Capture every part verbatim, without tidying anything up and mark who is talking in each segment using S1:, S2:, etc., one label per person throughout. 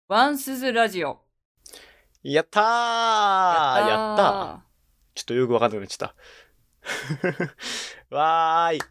S1: ワンスズラジオ。
S2: やったー
S1: やったー
S2: やったーちょっとよくわかんなくなっちゃったわーい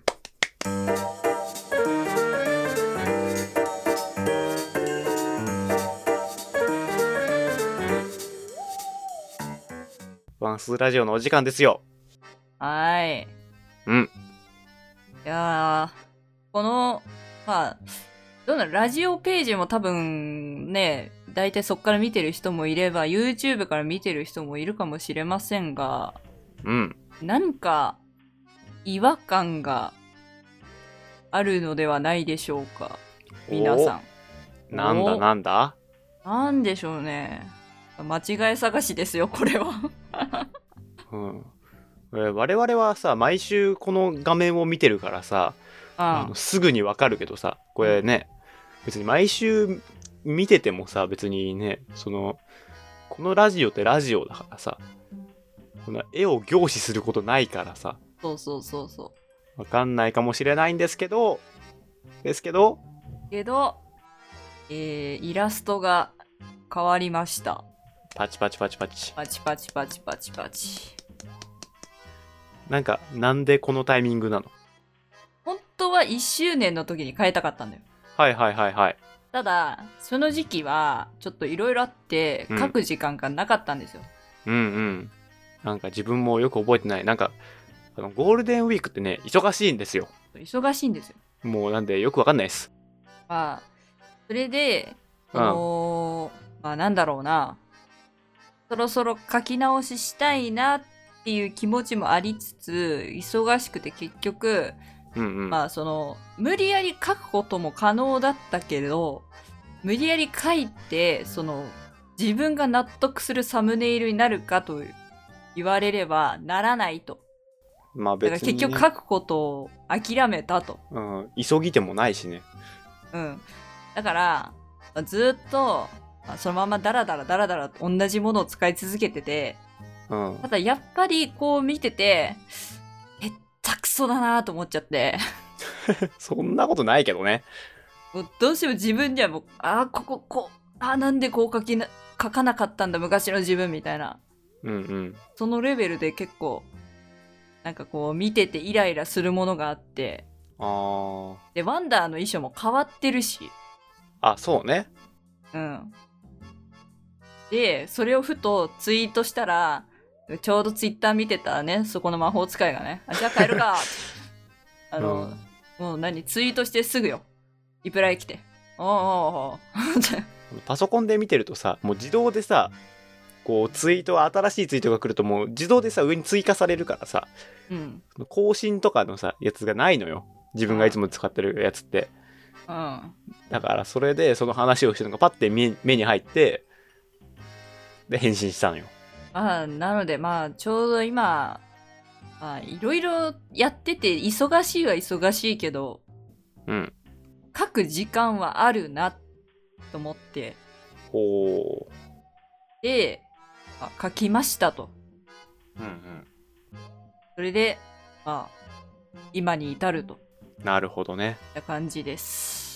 S2: ワンスラジオのお時間ですよ。
S1: はーい。
S2: うん
S1: いやー、この、まあ、どうなのラジオページも多分ね、大体そっから見てる人もいれば、YouTube から見てる人もいるかもしれませんが、
S2: うん
S1: なんか、違和感があるのではないでしょうか。皆さん。
S2: なんだ
S1: お
S2: なんだ
S1: なんでしょうね。間違い探しですよ、これは。
S2: うんえー我々はさ毎週この画面を見てるからさあ
S1: あ
S2: のすぐにわかるけどさこれね、別に毎週見ててもさ別にねそのこのラジオってラジオだからさこの絵を凝視することないからさ
S1: そうそうそうそ
S2: わかんないかもしれないんですけどですけど
S1: う。けど、えー、イラストが変わりました。
S2: パチパチパチパチ
S1: パチパチパチパチパチ。
S2: なんかなんでこのタイミングなの？
S1: 本当はいっしゅうねんの時に変えたかったんだよ。
S2: はいはいはいはい
S1: ただ、その時期はちょっといろいろあって
S2: うん
S1: 書く時間がなかったんですよ。
S2: うんうんなんか自分もよく覚えてないなんかあのゴールデンウィークってね忙しいんですよ。
S1: 忙しいんですよ。
S2: もうなんでよくわかんないです。
S1: まあ、それで、そ
S2: うん
S1: の、まあなんだろうな。そろそろ書き直ししたいなっていう気持ちもありつつ、忙しくて結局、
S2: うんうん
S1: まあその、無理やり書くことも可能だったけど、無理やり書いて、その、自分が納得するサムネイルになるかと言われればならないと。だから
S2: まあ別に、ね、
S1: 結局書くことを諦めたと。
S2: うん、急ぎてもないしね。
S1: うん。だから、まあずっと、まあそのままダラダラダラダラ同じものを使い続けてて、
S2: うん
S1: ただやっぱりこう見てて、へったくそだなと思っちゃって、
S2: そんなことないけどね。
S1: もうどうしても自分ではもう、ああ、ここ、こう、ああ、なんでこう書きな、書かなかったんだ、昔の自分みたいな。
S2: うんうん
S1: そのレベルで結構、なんかこう見ててイライラするものがあって、
S2: あー
S1: で、ワンダーの衣装も変わってるし、
S2: あそうね。
S1: うん。で、それをふとツイートしたら、ちょうどツイッター見てたらね、そこの魔法使いがね、あ、じゃあ帰るかって。あの、もう何、ツイートしてすぐよ。リプライ来て。おうおうおう
S2: パソコンで見てるとさもう自動でさこうツイート新しいツイートが来るともう自動でさ上に追加されるからさ
S1: うん。
S2: 更新とかのさやつがないのよ自分がいつも使ってるやつって
S1: うん。
S2: だからそれでその話をしてるのがパッて目目に入ってで返信したのよ。
S1: まあ、なので、まあ、ちょうど今、まあ、いろいろやってて、忙しいは忙しいけど、
S2: うん
S1: 書く時間はあるな、と思って、
S2: ほ
S1: で、まあ、書きましたと。
S2: ううんうん
S1: それで、まあ、今に至るとい
S2: なるほどね。
S1: った感じです。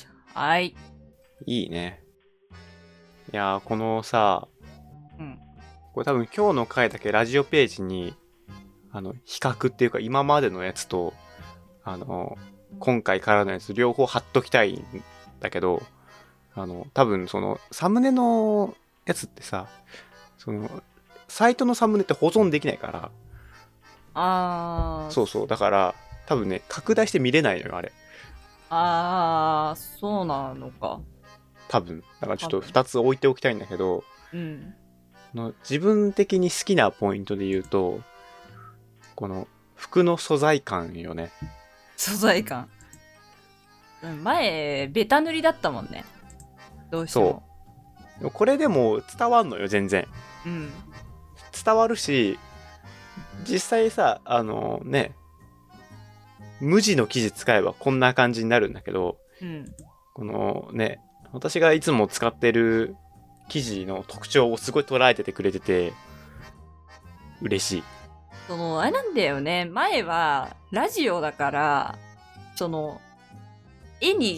S1: はい。
S2: いいね。いやーこのさ
S1: うん。
S2: これ多分今日の回だけラジオページにあの比較っていうか今までのやつとあの今回からのやつ両方貼っときたいんだけどあの多分そのサムネのやつってさそのサイトのサムネって保存できないから
S1: あー、
S2: そうそうだから多分ね拡大して見れないのよあれ
S1: あー、そうなのか。
S2: 多分だからちょっとふたつ置いておきたいんだけど
S1: うん。
S2: の自分的に好きなポイントで言うとこの服の素材感よね。
S1: 素材感。うん前、ベタ塗りだったもんね。どうしても。
S2: でもこれでも伝わんのよ全然
S1: うん。
S2: 伝わるし実際さあのね無地の生地使えばこんな感じになるんだけど
S1: うん。
S2: このね私がいつも使ってる生地の特徴をすごい捉えててくれてて嬉しい。
S1: その、あれなんだよね。前は、ラジオだから、その、絵に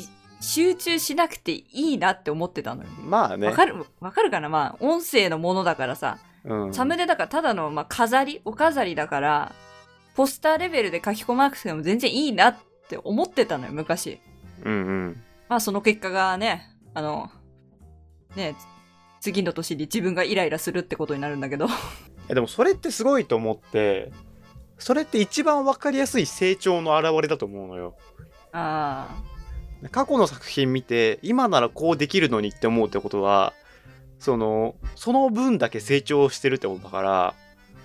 S1: 集中しなくていいなって思ってたのよ。
S2: まあね。
S1: わかる、わかるかな。まあ、音声のものだからさ、
S2: うん、
S1: サムネだからただの、まあ、飾り、お飾りだから、ポスターレベルで書き込まなくても全然いいなって思ってたのよ、昔。
S2: うんうん。
S1: まあ、その結果がね、あの、ね、次の年に自分がイライラするってことになるんだけど。
S2: いやでもそれってすごいと思って、それって一番わかりやすい成長の表れだと思うのよ。
S1: あ
S2: あ。過去の作品見て、今ならこうできるのにって思うってことは、その、その分だけ成長してるってことだから、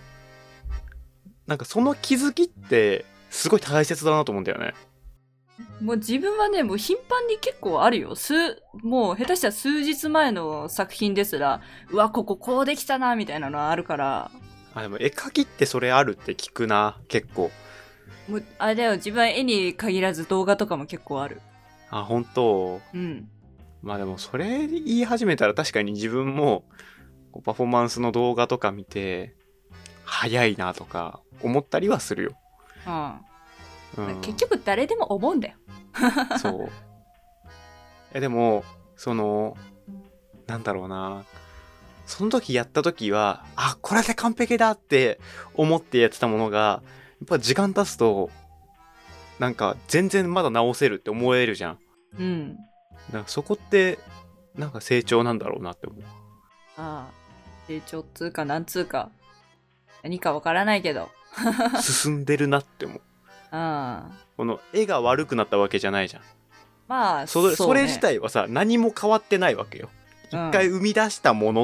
S2: なんかその気づきってすごい大切だなと思うんだよね。
S1: もう自分はね、もう頻繁に結構あるよ。数、もう下手したら数日前の作品ですら、うわ、こここうできたな、みたいなのはあるから。
S2: あ、でも絵描きってそれあるって聞くな、結構。
S1: もう、あれだよ、自分は絵に限らず動画とかも結構ある。
S2: あ、本当。
S1: うん。
S2: まあでもそれ言い始めたら確かに自分もパフォーマンスの動画とか見て、早いなとか思ったりはするよ。
S1: うん。
S2: うん、
S1: 結局誰でも思うんだよ。
S2: そうえでもそのなんだろうな、その時やった時はあこれで完璧だって思ってやってたものがやっぱ時間経つとなんか全然まだ直せるって思えるじゃん。
S1: うん。
S2: だからそこってなんか成長なんだろうなって思う。
S1: ああ、成長っつうかなんつうか何かわからないけど
S2: 進んでるなって思う。
S1: ああ、
S2: この絵が悪くなったわけじゃないじゃん。
S1: まあ
S2: そ, れ
S1: そう、ね、
S2: それ自体はさ何も変わってないわけよ。一回生み出したものって、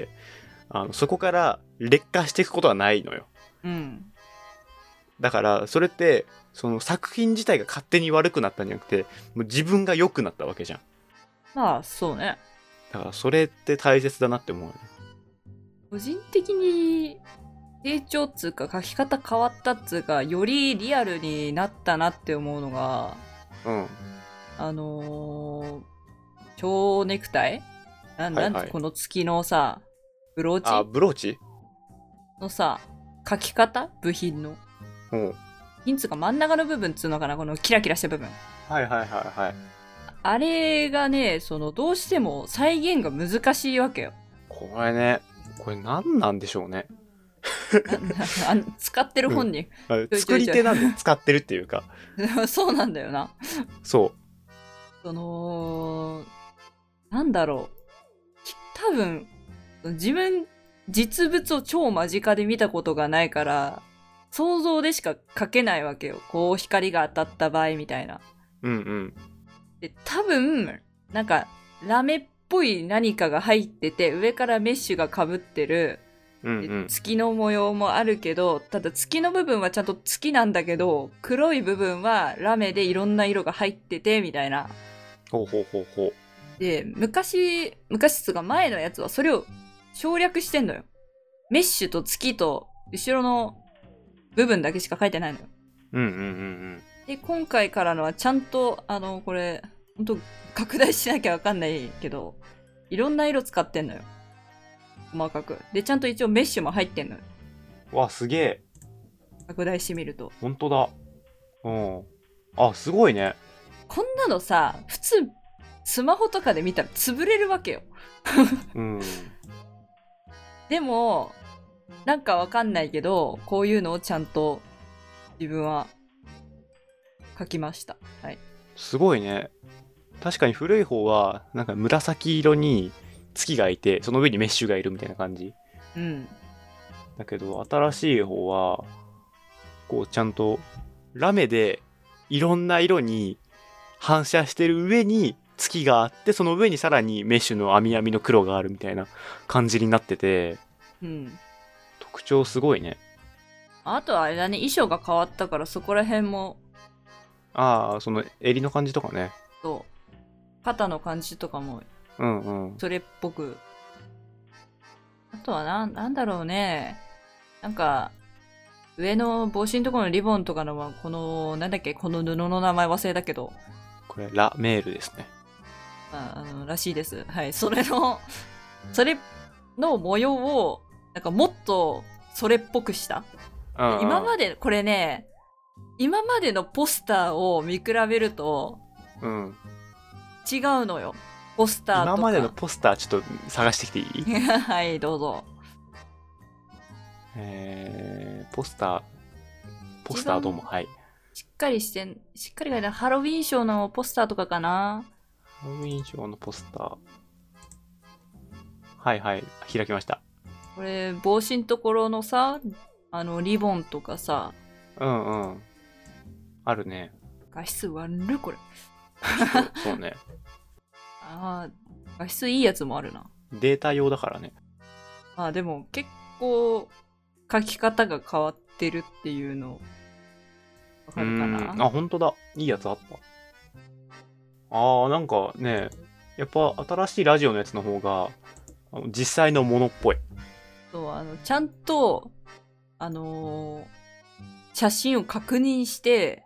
S2: うん、あのそこから劣化していくことはないのよ。
S1: うん。
S2: だからそれってその作品自体が勝手に悪くなったんじゃなくてもう自分が良くなったわけじゃん。
S1: まあそうね。
S2: だからそれって大切だなって思うよね。
S1: 個人的に成長っつうか書き方変わったっつうかよりリアルになったなって思うのが、
S2: うん、
S1: あのー、蝶ネクタイな、なんて、はいはい、この月のさブローチ
S2: あブローチ
S1: のさ書き方部品の
S2: うん
S1: 品つうか真ん中の部分っつうのかな、このキラキラした部分。
S2: はいはいはいはい。
S1: あれがね、そのどうしても再現が難しいわけよ。
S2: これね、これ何なんでしょうね。
S1: なな使ってる本人、
S2: うん、作り手なんで使ってるっていうか
S1: そうなんだよな。
S2: そう
S1: そのなんだろう、多分自分実物を超間近で見たことがないから想像でしか描けないわけよ。こう光が当たった場合みたいな。
S2: うんうん
S1: で多分なんかラメっぽい何かが入ってて上からメッシュがかぶってる、
S2: うんうん、
S1: 月の模様もあるけど、ただ月の部分はちゃんと月なんだけど黒い部分はラメでいろんな色が入っててみたいな。
S2: ほうほうほうほう。
S1: で昔昔つが前のやつはそれを省略してんのよ。メッシュと月と後ろの部分だけしか書いてないのよ。
S2: うんうんうんうん。
S1: で今回からのはちゃんとあのこれほんと拡大しなきゃわかんないけどいろんな色使ってんのよ、細かく。でちゃんと一応メッシュも入ってんのよ。
S2: わすげえ。
S1: 拡大してみると
S2: ほんとだ。うんあすごいね。
S1: こんなのさ普通スマホとかで見たら潰れるわけよ
S2: うん
S1: でもなんかわかんないけどこういうのをちゃんと自分は書きました。はい。
S2: すごいね。確かに古い方はなんか紫色に月がいてその上にメッシュがいるみたいな感じ。
S1: うん。
S2: だけど新しい方はこうちゃんとラメでいろんな色に反射してる上に月があってその上にさらにメッシュの網網の黒があるみたいな感じになってて、
S1: うん、
S2: 特徴すごいね。
S1: あとはあれだね、衣装が変わったからそこら辺も。
S2: ああその襟の感じとかね。
S1: そう肩の感じとかも
S2: うんうん
S1: それっぽく。あとはな、なんだろうね、なんか上の帽子のところのリボンとかのはこのなんだっけ、この布の名前忘れたけど、
S2: これラメールですね。
S1: ああのらしいです。はい。それのそれの模様をなんかもっとそれっぽくした。
S2: うんうん、
S1: 今までこれね、今までのポスターを見比べると、
S2: うん、
S1: 違うのよ。ポスターとか。
S2: 今までのポスターちょっと探してきていい？
S1: はいどうぞ。
S2: えー、ポスターポスターどうも。はい。
S1: しっかりしてんしっかり書いてあるハロウィンショーのポスターとかかな。
S2: ハロウィンショーのポスター。はいはい、開きました。
S1: これ帽子のところのさ、あのリボンとかさ。
S2: うんうん。あるね。
S1: 画質悪いこれ。
S2: そうね。
S1: ああ、画質いいやつもあるな。
S2: データ用だからね。
S1: まあでも結構書き方が変わってるっていうのわかるかな。
S2: あ、本当だ。いいやつあった。あー、なんかね、やっぱ新しいラジオのやつの方があの実際のものっぽい。
S1: そう、あのちゃんとあのー、写真を確認して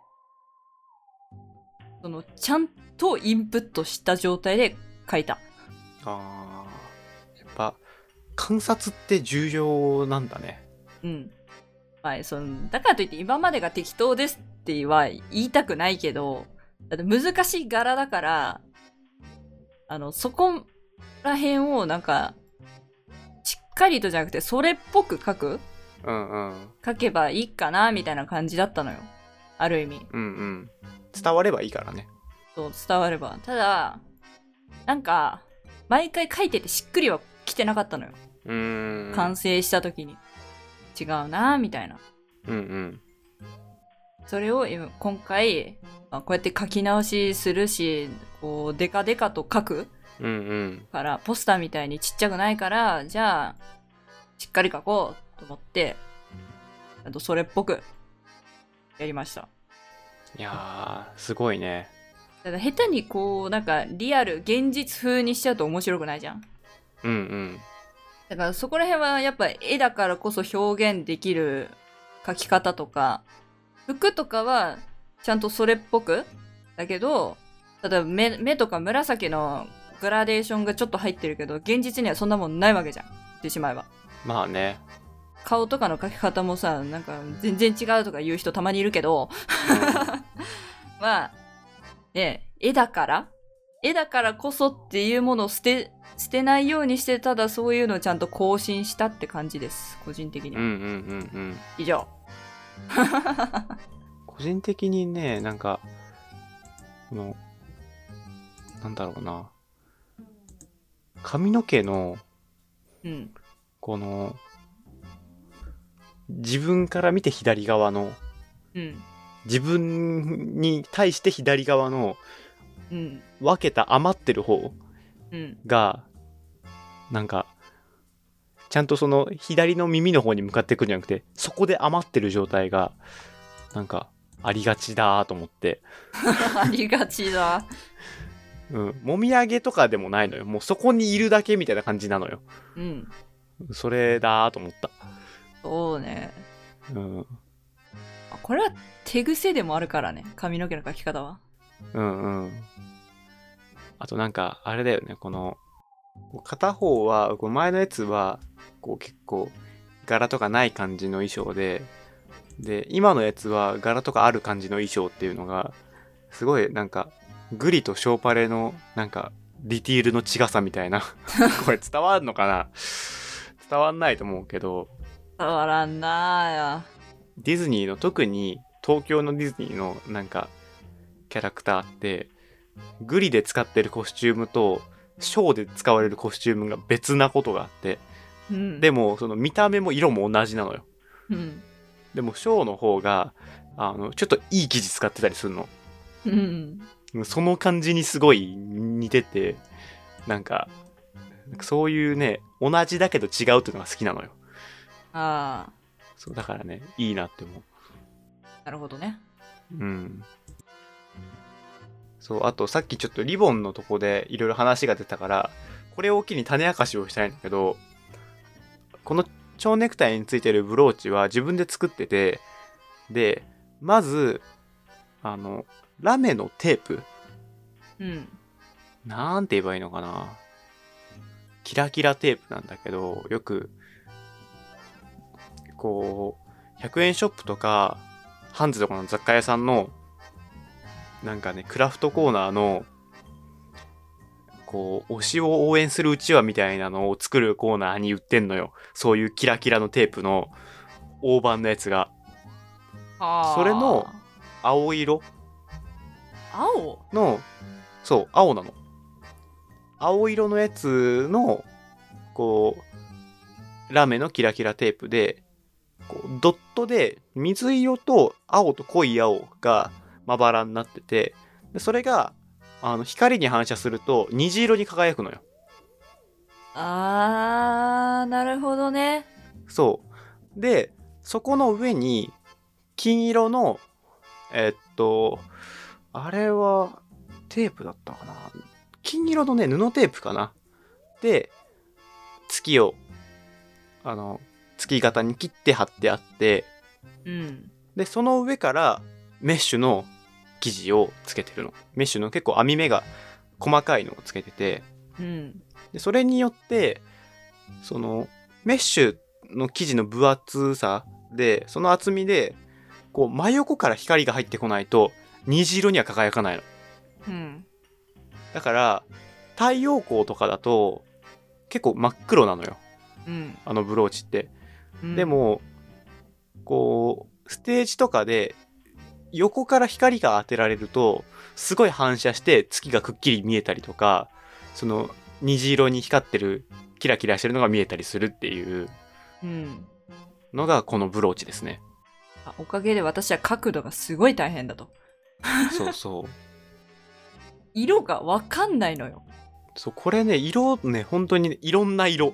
S1: そのちゃんとインプットした状態で書いた。
S2: あー、やっぱ観察って重要なんだね。
S1: うん。まあ、そのだからといって今までが適当ですっては言いたくないけど、だって難しい柄だからあのそこら辺をなんかしっかりとじゃなくてそれっぽく書く、
S2: うんうん。
S1: 書けばいいかなみたいな感じだったのよ。ある意味。
S2: うんうん。伝わればいいからね。
S1: そう伝われば。ただなんか毎回書いててしっくりはきてなかったのよ。
S2: うーん。
S1: 完成した時に違うなみたいな。
S2: うんうん。
S1: それを今今回まあこうやって書き直しするし、こうデカデカと書く
S2: うんうん
S1: からポスターみたいにちっちゃくないから、じゃあしっかり書こうと思ってあとそれっぽくやりました。
S2: いやーすごいね。
S1: ただ下手にこうなんかリアル現実風にしちゃうと面白くないじゃん。
S2: うんうん。
S1: だからそこら辺はやっぱ絵だからこそ表現できる書き方とか、服とかはちゃんとそれっぽくだけど、例えば 目, 目とか紫のグラデーションがちょっと入ってるけど現実にはそんなもんないわけじゃん。言ってしまえば。
S2: まあね。
S1: 顔とかの描き方もさ、なんか全然違うとか言う人たまにいるけどまあね、絵だから絵だからこそっていうものを捨て捨てないようにして、ただそういうのをちゃんと更新したって感じです、個人的には。
S2: うんうんうんうん。
S1: 以上
S2: 個人的にね、なんかこのなんだろうな、髪の毛の
S1: うん
S2: この自分から見て左側の、
S1: うん、
S2: 自分に対して左側の
S1: うん、
S2: 分けた余ってる方
S1: うん
S2: が、なんかちゃんとその左の耳の方に向かってくるんじゃなくて、そこで余ってる状態がなんかありがちだと思って。
S1: ありがちだ。
S2: うん、もみあげとかでもないのよ。もうそこにいるだけみたいな感じなのよ。
S1: うん、
S2: それだと思った。
S1: そうね。
S2: うん、
S1: これは手癖でもあるからね、髪の毛の描き方は。
S2: うんうん。あとなんかあれだよね、この片方はこう前のやつはこう結構柄とかない感じの衣装で、で今のやつは柄とかある感じの衣装っていうのがすごいなんかグリとショーパレのなんかディティールの違さみたいなこれ伝わるのかな、伝わんないと思うけど、
S1: 伝わらんな
S2: ディズニーの特に東京のディズニーのなんかキャラクターってグリで使ってるコスチュームとショーで使われるコスチュームが別なことがあって、
S1: ー、うん、
S2: でもその見た目も色も同じなのよ。
S1: うん、
S2: でもショーの方があのちょっといい生地使ってたりするの。
S1: うん、
S2: その感じにすごい似てて、なんかそういうね、同じだけど違うっていうのが好きなのよ。
S1: ああ、
S2: そうだからね、いいなって思う。
S1: なるほどね。
S2: うん。そう、あとさっきちょっとリボンのとこでいろいろ話が出たから、これを機に種明かしをしたいんだけど、この蝶ネクタイについてるブローチは自分で作ってて、で、まず、あの、ラメのテープ、
S1: うん、
S2: なんて言えばいいのかな。キラキラテープなんだけど、よく、こう、ひゃくえんショップとか、ハンズとかの雑貨屋さんの、なんかね、クラフトコーナーの、 こう推しを応援するうちわみたいなのを作るコーナーに売ってんのよ。そういうキラキラのテープの大判のやつが。
S1: はあ。
S2: それの青色
S1: 青
S2: の、そう青なの。青色のやつのこうラメのキラキラテープで、こうドットで水色と青と濃い青がまばらになってて、でそれがあの光に反射すると虹色に輝くのよ。
S1: あー、なるほどね。
S2: そうで、そこの上に金色のえっとあれはテープだったかな、金色のね布テープかなで月をあの月型に切って貼ってあって、
S1: うん。
S2: でその上からメッシュの生地をつけてるの。メッシュの結構網目が細かいのをつけてて、
S1: うん。
S2: でそれによってそのメッシュの生地の分厚さで、その厚みでこう真横から光が入ってこないと虹色には輝かないの。
S1: うん。
S2: だから太陽光とかだと結構真っ黒なのよ、
S1: うん。
S2: あのブローチって。
S1: うん、
S2: でもこうステージとかで横から光が当てられるとすごい反射して月がくっきり見えたりとか、その虹色に光ってるキラキラしてるのが見えたりするっていうのがこのブローチですね。
S1: うん、あ、おかげで私は角度がすごい大変だと。
S2: そうそう
S1: 色がわかんないのよ。
S2: そう、これね、色ね、本当に、ね、いろんな色。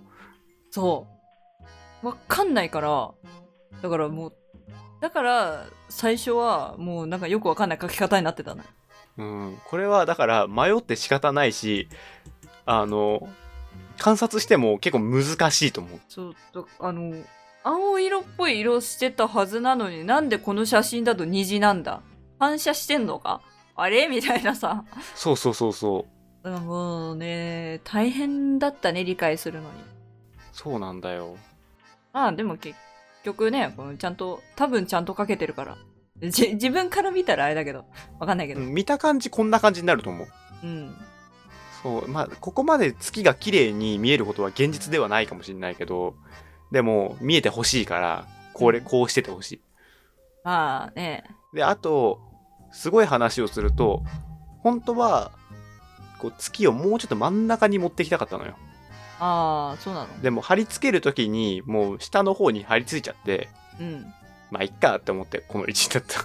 S1: そうわかんないから、だからもうだから最初はもうなんかよくわかんない書き方になってたの。
S2: うん、これはだから迷って仕方ないし、あの観察しても結構難しいと思う。
S1: そうだ、あの青色っぽい色してたはずなのに、なんでこの写真だと虹なんだ、反射してんのかあれみたいなさ。
S2: そうそうそうそう。
S1: だからもうね、大変だったね、理解するのに。
S2: そうなんだよ。
S1: まあでも結局ね、このちゃんと多分ちゃんと書けてるから、じ自分から見たらあれだけどわかんないけど、
S2: うん、見た感じこんな感じになると思う。
S1: うん。
S2: そうまあここまで月が綺麗に見えることは現実ではないかもしれないけど、でも見えてほしいからこれ、
S1: うん、
S2: こうしててほしい。
S1: まあね。
S2: であとすごい話をすると、本当はこう月をもうちょっと真ん中に持ってきたかったのよ。
S1: ああ、そうなの。
S2: でも貼り付けるときにもう下の方に貼り付いちゃって、
S1: うん。
S2: まあいっかって思ってこの位置だった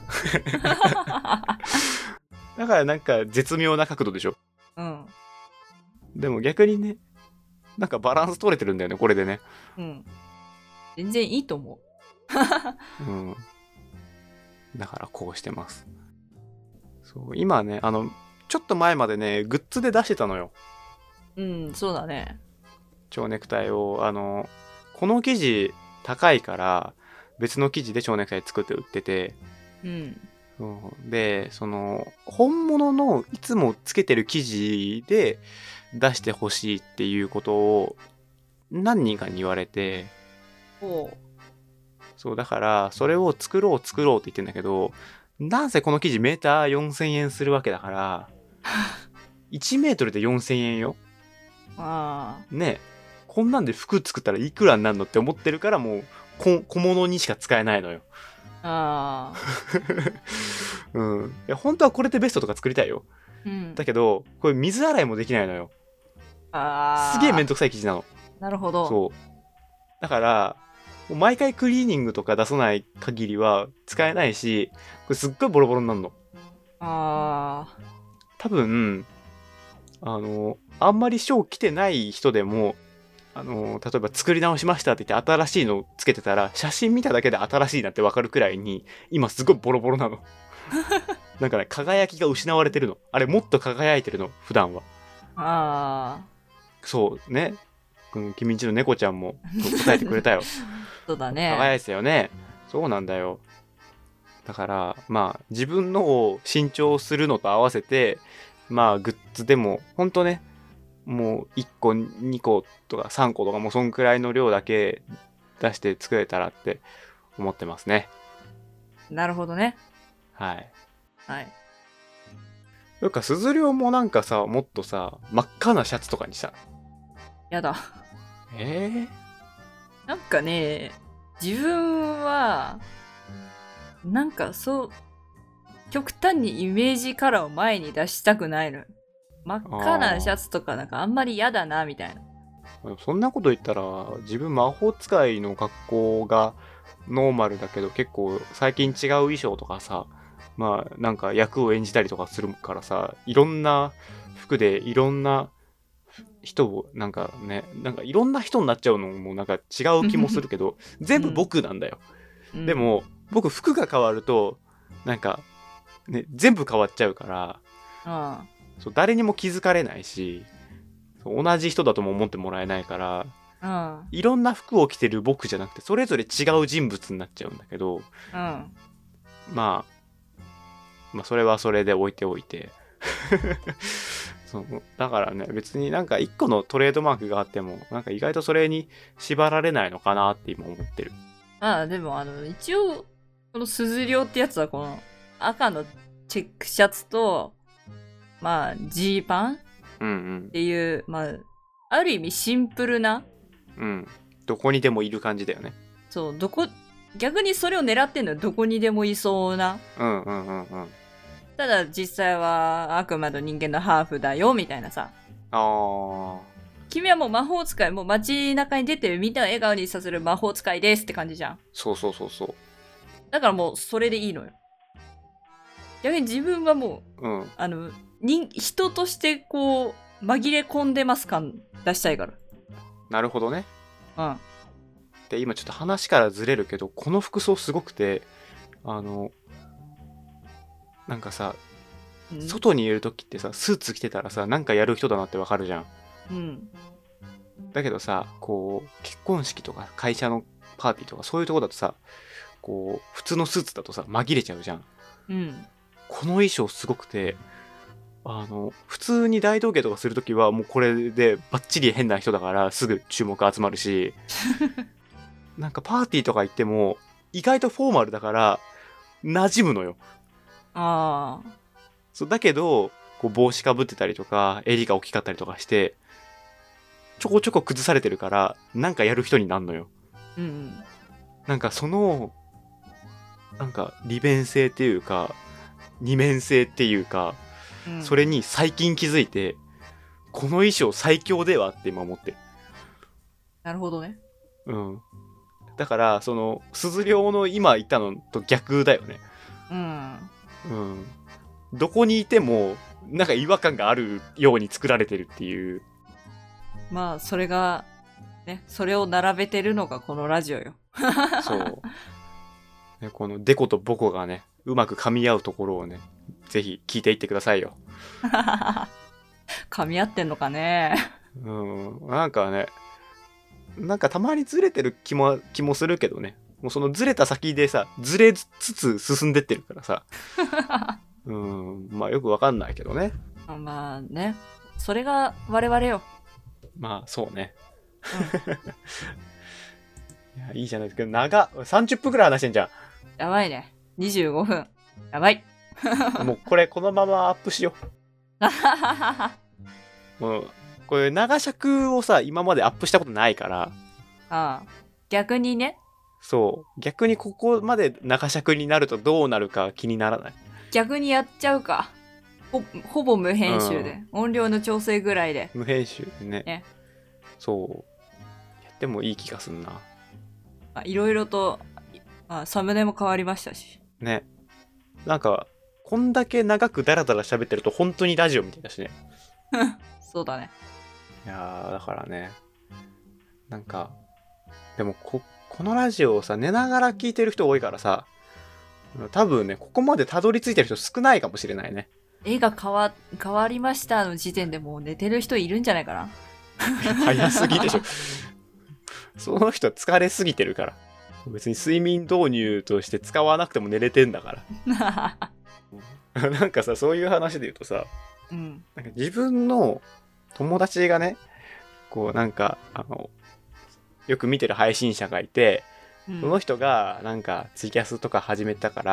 S2: だからなんか絶妙な角度でしょ。
S1: うん。
S2: でも逆にね、なんかバランス取れてるんだよね、これでね。
S1: うん。全然いいと思
S2: う。うん。だからこうしてます。そう、今ね、あの、ちょっと前までね、グッズで出してたのよ。
S1: う。うん、そうだね。
S2: 蝶ネクタイを、あの、この生地高いから別の生地で蝶ネクタイ作って売ってて、
S1: うん。
S2: そうで、その、本物のいつもつけてる生地で出してほしいっていうことを何人かに言われて、
S1: おう。
S2: そう、だから、それを作ろう作ろうって言ってんだけど、なんせこの生地メーターよんせんえんするわけだから、いちメートルでよんせんえんよ。
S1: ああ。
S2: ねえ、こんなんで服作ったらいくらになるのって思ってるから、もう小、小物にしか使えないのよ。
S1: ああ。
S2: うん。いや、本当はこれでベストとか作りたいよ。
S1: うん。
S2: だけど、これ水洗いもできないのよ。
S1: ああ。
S2: すげえめんどくさい生地なの。
S1: なるほど。
S2: そうだからもう毎回クリーニングとか出さない限りは使えないし、これすっごいボロボロになるの。
S1: ああ。
S2: 多分あのあんまりショー来てない人でも、あの例えば作り直しましたって言って新しいのつけてたら、写真見ただけで新しいなって分かるくらいに今すごいボロボロなのなんかね、輝きが失われてるの。あれもっと輝いてるの普段は。
S1: ああ。
S2: そうね、うん、君んちの猫ちゃんも答えてくれたよ
S1: そうだね。
S2: 輝いてたよね。そうなんだよ。だからまあ自分のを新調するのと合わせて、まあグッズでもほんとね、もういっこにことかさんことか、もうそんくらいの量だけ出して作れたらって思ってますね。
S1: なるほどね。
S2: はい。
S1: はい。
S2: なんか鈴涼もなんかさ、もっとさ、真っ赤なシャツとかにさ。
S1: やだ。
S2: えー、
S1: なんかね、自分は、なんかそう、極端にイメージカラーを前に出したくないの。真っ赤なシャツとかなんかあんまり嫌だな、みたいな。
S2: そんなこと言ったら、自分魔法使いの格好がノーマルだけど、結構最近違う衣装とかさ、まあなんか役を演じたりとかするからさ、いろんな服でいろんな人をなんかね、なんかいろんな人になっちゃうのもなんか違う気もするけど、全部僕なんだよ。
S1: うん、
S2: でも僕服が変わるとなんかね全部変わっちゃうから、
S1: あ
S2: そう誰にも気づかれないし、そう同じ人だとも思ってもらえないから。
S1: あ、
S2: いろんな服を着てる僕じゃなくてそれぞれ違う人物になっちゃうんだけど、
S1: うん。
S2: まあ、まあそれはそれで置いておいてそうだからね、別になんか一個のトレードマークがあってもなんか意外とそれに縛られないのかなって今思ってる。
S1: まあでもあの、一応、この鈴涼ってやつはこの赤のチェックシャツと、まあ、ジーパンっ
S2: うんうん
S1: ていう、まあ、ある意味シンプルな、
S2: うん、どこにでもいる感じだよね。
S1: そう、どこ、逆にそれを狙ってんのよ。どこにでもいそうな。
S2: うんうんうんうん。
S1: ただ実際は悪魔と人間のハーフだよ、みたいなさ。
S2: あー、
S1: 君はもう魔法使い、もう街中に出てみんなを笑顔にさせる魔法使いですって感じじゃん。
S2: そうそうそうそ
S1: だからもうそれでいいのよ。逆に自分はもう、
S2: う。うん。
S1: あの、人、人としてこう、紛れ込んでます感出したいから。
S2: なるほどね。
S1: うん。
S2: で今ちょっと話からずれるけど、この服装すごくて、あのなんかさ、
S1: うん、
S2: 外にいる時ってさ、スーツ着てたらさ、なんかやる人だなってわかるじゃん。
S1: うん。
S2: だけどさ、こう結婚式とか会社のパーティーとかそういうとこだとさ、こう普通のスーツだとさ紛れちゃうじゃん。
S1: うん。
S2: この衣装すごくて、あの普通に大道芸とかするときはもうこれでバッチリ変な人だからすぐ注目集まるしなんかパーティーとか行っても意外とフォーマルだから馴染むのよ。
S1: ああ。
S2: そうだけどこう帽子かぶってたりとか襟が大きかったりとかしてちょこちょこ崩されてるからなんかやる人になるのよ。
S1: うん。
S2: なんかそのなんか利便性っていうか二面性っていうか、うん、それに最近気づいてこの衣装最強ではって今思ってる。
S1: なるほどね。
S2: うん。だからその鈴涼の今言ったのと逆だよね。
S1: うん。
S2: うん。どこにいてもなんか違和感があるように作られてるっていう。
S1: まあそれがね、それを並べてるのがこのラジオよ。
S2: そう。ね、このデコとボコがね、うまく噛み合うところをね、ぜひ聞いていってくださいよ。
S1: 噛み合ってんのかね。
S2: うん、なんかね、なんかたまにずれてる気も気もするけどね。もうそのずれた先でさ、ずれつつ進んでってるからさ。うん、まあよくわかんないけどね。
S1: まあね、それが我々よ。
S2: まあそうね。
S1: うん、
S2: いやいいじゃないですか。長っさんじゅっぷんくらい話してんじゃん。
S1: やばいね。にじゅうごふん。やばい。
S2: もうこれこのままアップしよう。もうこれ長尺をさ今までアップしたことないから。
S1: ああ、逆にね。
S2: そう逆にここまで長尺になるとどうなるか気にならない？
S1: 逆にやっちゃうか。 ほ, ほぼ無編集で、うん、音量の調整ぐらいで
S2: 無編集で ね, ねそうやってもいい気がすんな。
S1: いろいろとあサムネも変わりましたし
S2: ね。なんかこんだけ長くダラダラ喋ってると本当にラジオみたいだしね。
S1: そうだね。
S2: いやだからね、なんかでも こ, このラジオをさ寝ながら聞いてる人多いからさ、多分ねここまでたどり着いてる人少ないかもしれないね。
S1: 絵が変わ変わりましたの時点でもう寝てる人いるんじゃないかな。
S2: 早すぎでしょ。その人疲れすぎてるから。別に睡眠導入として使わなくても寝れてんだからなんかさそういう話で言うとさ、うん、なんか自分の友達がねこうなんかあのよく見てる配信者がいて、うん、その人がなんかツイキャスとか始めたから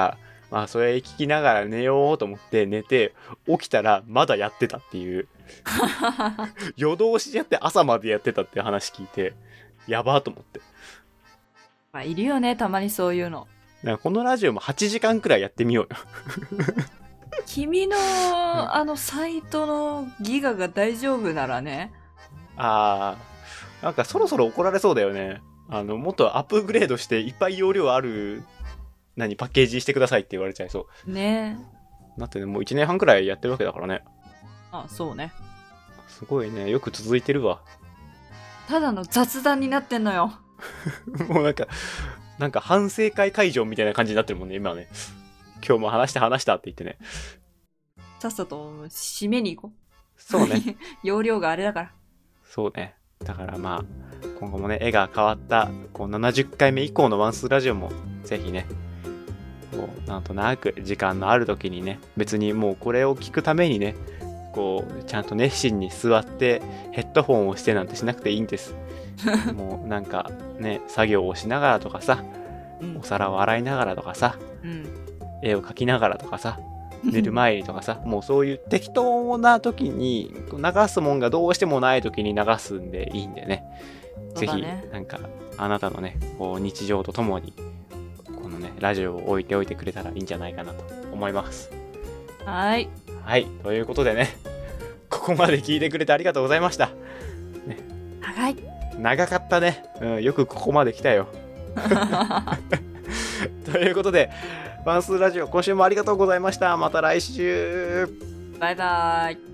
S2: まあそれ聞きながら寝ようと思って寝て、起きたらまだやってたっていう夜通しやって朝までやってたって話聞いて、やばーと思って。
S1: まあいるよね、たまにそういうの。
S2: なんかこのラジオもはちじかんくらいやってみようよ
S1: 君のあのサイトのギガが大丈夫ならね。
S2: あー、なんかそろそろ怒られそうだよね。あのもっとアップグレードしていっぱい容量ある何パッケージしてくださいって言われちゃいそう
S1: ね。
S2: だってね、もういちねんはんくらいやってるわけだからね。
S1: あ、そうね。
S2: すごいね、よく続いてるわ。
S1: ただの雑談になってんのよ
S2: もうなんかなんか反省会会場みたいな感じになってるもんね今ね。今日も話して話したって言ってね。
S1: さっさと締めに行こう。
S2: そうね
S1: 容量があれだから。
S2: そうね。だからまあ今後もね、絵が変わったこうななじゅっかいめ以降のワンスーラジオもぜひね、こうなんとなく時間のある時にね、別にもうこれを聞くためにね、こうちゃんと熱心に座ってヘッドホンをしてなんてしなくていいんですもうなんかね、作業をしながらとかさ、うん、お皿を洗いながらとかさ、うん、絵を描きながらとかさ、寝る前にとかさもうそういう適当な時に流すもんがどうしてもない時に流すんでいいんでね、ぜひなんかあなたのねこう日常とともにこのねラジオを置いておいてくれたらいいんじゃないかなと思います。
S1: はい
S2: はいということでね、ここまで聞いてくれてありがとうございました、
S1: ね、長い
S2: 長かったね、うん、よくここまで来たよということでワンスーラジオ今週もありがとうございました。また来週。
S1: バイバイ。